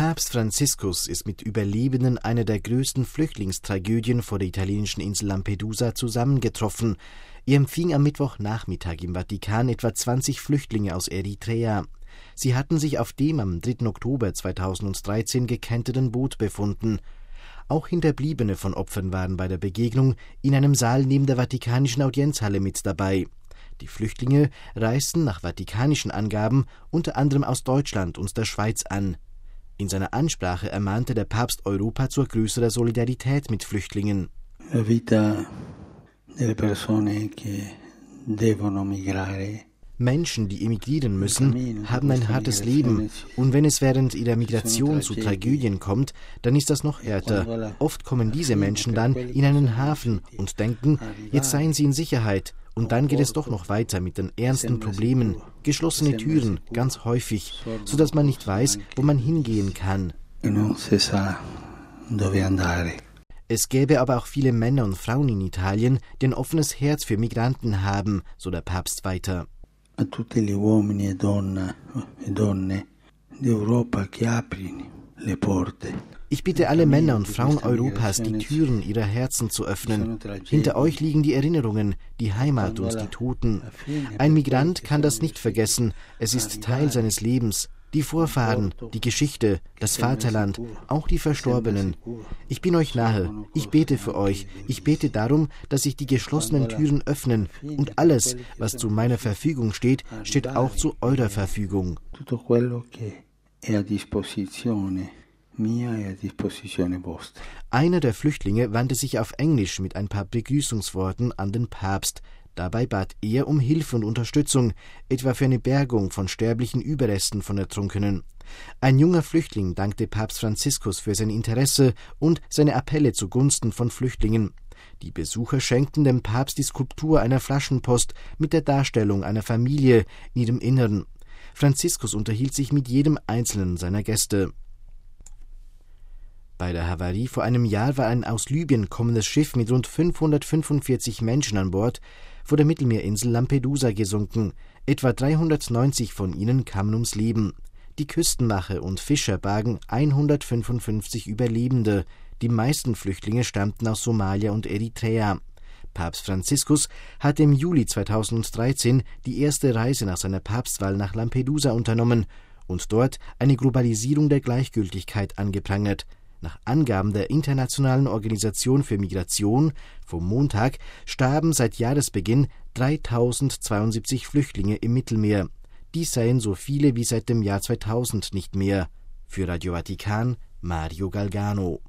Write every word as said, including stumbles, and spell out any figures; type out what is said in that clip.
Papst Franziskus ist mit Überlebenden einer der größten Flüchtlingstragödien vor der italienischen Insel Lampedusa zusammengetroffen. Er empfing am Mittwochnachmittag im Vatikan etwa zwanzig Flüchtlinge aus Eritrea. Sie hatten sich auf dem am dritten Oktober zweitausenddreizehn gekenterten Boot befunden. Auch Hinterbliebene von Opfern waren bei der Begegnung in einem Saal neben der Vatikanischen Audienzhalle mit dabei. Die Flüchtlinge reisten nach vatikanischen Angaben unter anderem aus Deutschland und der Schweiz an. In seiner Ansprache ermahnte der Papst Europa zur größerer Solidarität mit Flüchtlingen. La vita delle persone che devono migrare. Menschen, die emigrieren müssen, haben ein hartes Leben, und wenn es während ihrer Migration zu Tragödien kommt, dann ist das noch härter. Oft kommen diese Menschen dann in einen Hafen und denken, jetzt seien sie in Sicherheit, und dann geht es doch noch weiter mit den ernsten Problemen, geschlossene Türen, ganz häufig, sodass man nicht weiß, wo man hingehen kann. Es gäbe aber auch viele Männer und Frauen in Italien, die ein offenes Herz für Migranten haben, so der Papst weiter. A tutti gli uomini e donna, e donne d'Europa che aprino le porte. Ich bitte alle Männer und Frauen Europas, die Türen ihrer Herzen zu öffnen. Hinter euch liegen die Erinnerungen, die Heimat und die Toten. Ein Migrant kann das nicht vergessen. Es ist Teil seines Lebens. Die Vorfahren, die Geschichte, das Vaterland, auch die Verstorbenen. Ich bin euch nahe, ich bete für euch, ich bete darum, dass sich die geschlossenen Türen öffnen, und alles, was zu meiner Verfügung steht, steht auch zu eurer Verfügung. Einer der Flüchtlinge wandte sich auf Englisch mit ein paar Begrüßungsworten an den Papst. Dabei bat er um Hilfe und Unterstützung, etwa für eine Bergung von sterblichen Überresten von Ertrunkenen. Ein junger Flüchtling dankte Papst Franziskus für sein Interesse und seine Appelle zugunsten von Flüchtlingen. Die Besucher schenkten dem Papst die Skulptur einer Flaschenpost mit der Darstellung einer Familie in ihrem Inneren. Franziskus unterhielt sich mit jedem einzelnen seiner Gäste. Bei der Havarie vor einem Jahr war ein aus Libyen kommendes Schiff mit rund fünfhundertfünfundvierzig Menschen an Bord vor der Mittelmeerinsel Lampedusa gesunken. Etwa dreihundertneunzig von ihnen kamen ums Leben. Die Küstenwache und Fischer bargen hundertfünfundfünfzig Überlebende. Die meisten Flüchtlinge stammten aus Somalia und Eritrea. Papst Franziskus hatte im Juli zweitausenddreizehn die erste Reise nach seiner Papstwahl nach Lampedusa unternommen und dort eine Globalisierung der Gleichgültigkeit angeprangert. Nach Angaben der Internationalen Organisation für Migration vom Montag starben seit Jahresbeginn dreitausendzweiundsiebzig Flüchtlinge im Mittelmeer. Dies seien so viele wie seit dem Jahr zweitausend nicht mehr. Für Radio Vatikan, Mario Galgano.